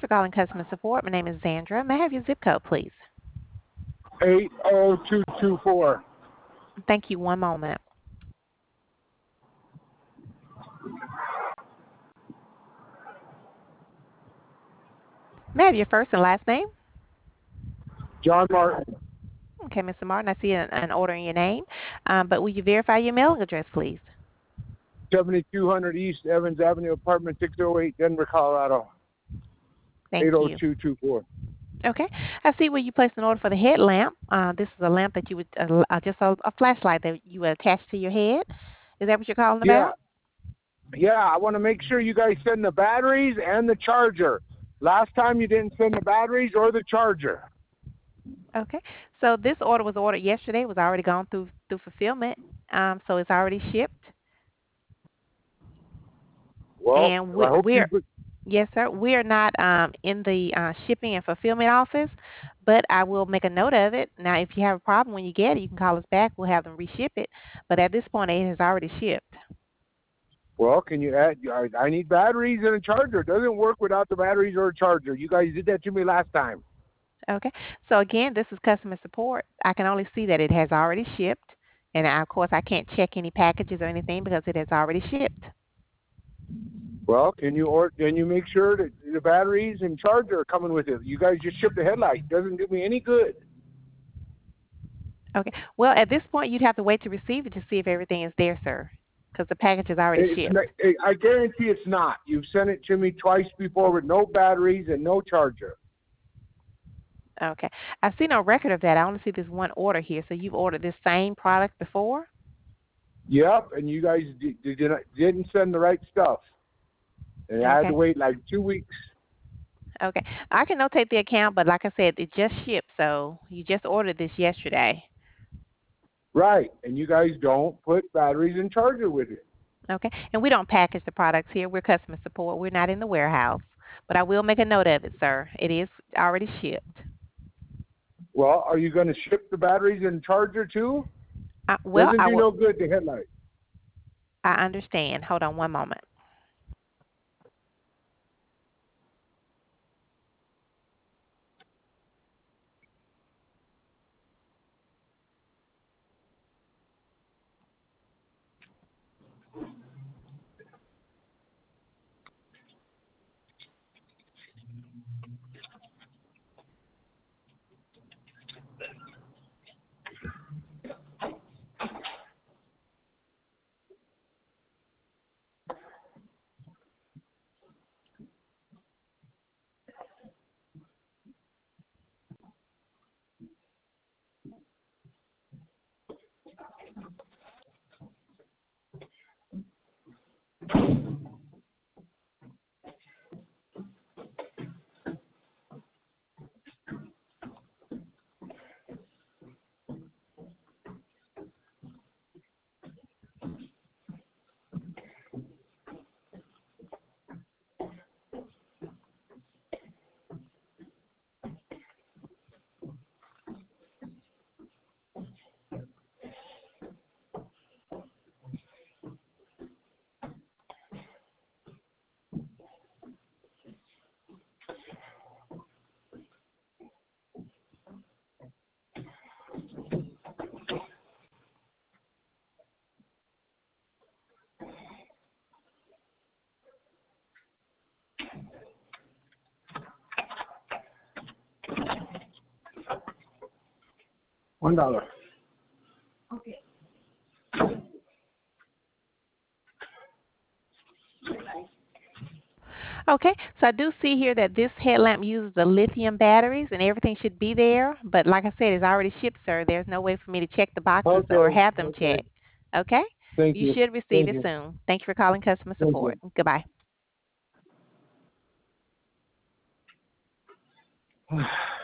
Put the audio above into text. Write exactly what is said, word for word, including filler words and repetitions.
calling customer support. My name is Zandra. May I have your zip code, please? eight oh two two four. Thank you. One moment. May I have your first and last name? John Martin, Okay, Mister Martin, I see an, an order in your name, um, but will you verify your mailing address, please? seventy-two hundred East Evans Avenue, apartment six oh eight, Denver, Colorado, Thank you. eight oh two two four. Okay, I see where you placed an order for the headlamp. Uh, this is a lamp that you would, uh, uh, just a, a flashlight that you would attach to your head. Is that what you're calling Yeah, about? yeah, I want to make sure you guys send the batteries and the charger. Last time you didn't send the batteries or the charger. Okay, so this order was ordered yesterday. It was already gone through through fulfillment, um, so it's already shipped. Well, And I we, hope you. we're Yes, sir. We are not um, in the uh, shipping and fulfillment office, but I will make a note of it. Now, if you have a problem when you get it, you can call us back. We'll have them reship it. But at this point, it has already shipped. Well, can you add? I, I need batteries and a charger. It doesn't work without the batteries or a charger. You guys did that to me last time. Okay. So again, this is customer support. I can only see that it has already shipped, and I, of course, I can't check any packages or anything because it has already shipped. Well, can you or can you make sure that the batteries and charger are coming with it? You guys just shipped the headlight. Doesn't do me any good. Okay. Well, at this point, you'd have to wait to receive it to see if everything is there, sir, because the package is already It's shipped. not, I guarantee it's not. You've sent it to me twice before with no batteries and no charger. Okay. I see no record of that. I only see this one order here. So you've ordered this same product before? Yep, and you guys did, did not, didn't send the right stuff. And I had to Okay. wait like two weeks. Okay. I can notate the account, but like I said, it just shipped. So you just ordered this yesterday. Right, and you guys don't put batteries and charger with it. Okay. And we don't package the products here. We're customer support. We're not in the warehouse. But I will make a note of it, sir. It is already shipped. Well, are you going to ship the batteries and charger too? I, well, Doesn't I do will. no good, the headlight. I understand. Hold on one moment. One dollar. Okay, so I do see here that this headlamp uses the lithium batteries and everything should be there. But like I said, it's already shipped, sir. There's no way for me to check the boxes or Okay, have them okay. checked. Okay? Thank You you. should receive Thank it you. soon. Thank you for calling customer Thank support. Goodbye. you.